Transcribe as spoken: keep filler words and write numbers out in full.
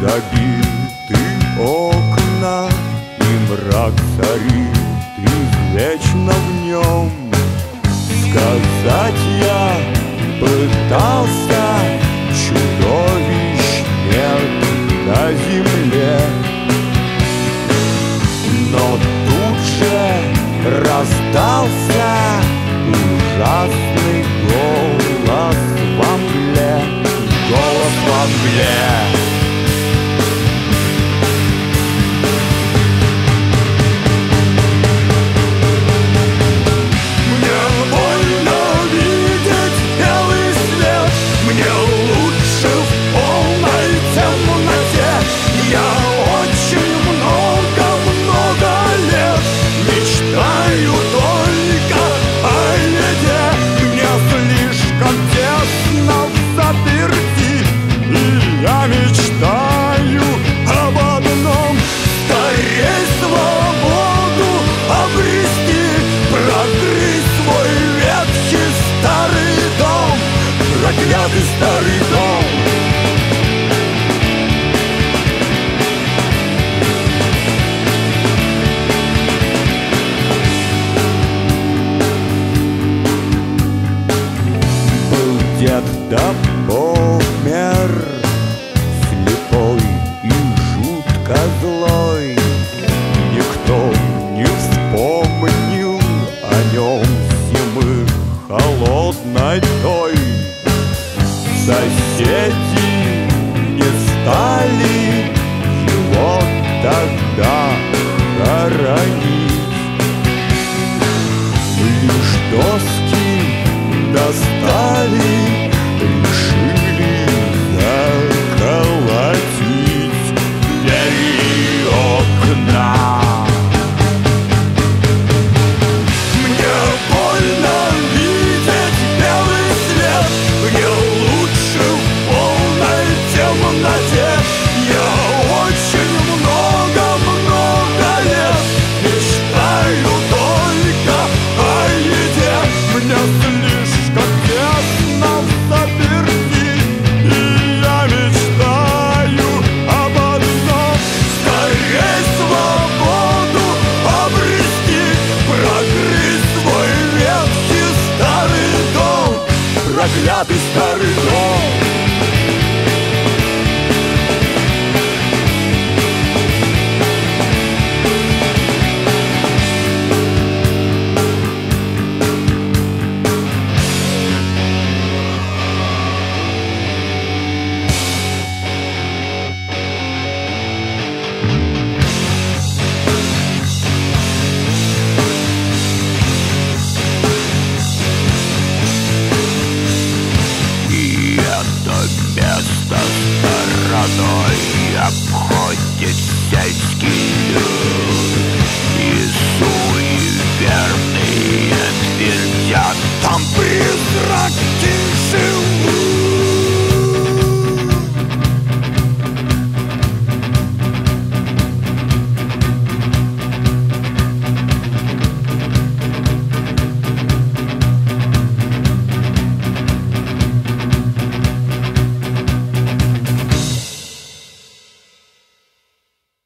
Забиты окна, и мрак царит извечно в нем. Сказать я пытался, чудовищ нет на земле. Но тут же раздался ужасный голос во мгле. Голос во мгле. Проклятый старый дом. Был дед да помер, слепой и жутко злой. Никто не вспомнил о нем зимы холодной той. Соседи не стали его тогда хоронить. Лишь доски достали, решили заколотить двери окна. Мне больно видеть белый свет, мне лучше в полной темноте. Я очень много-много лет мечтаю только о еде. Мне слишком тесно взаперти, и я мечтаю об одном: скорей свободу обрести, прокрыть свой ветхий старый дом. Проклятый старый дом. Место стороной обходит сельский люд, и суеверные твердят: там призраки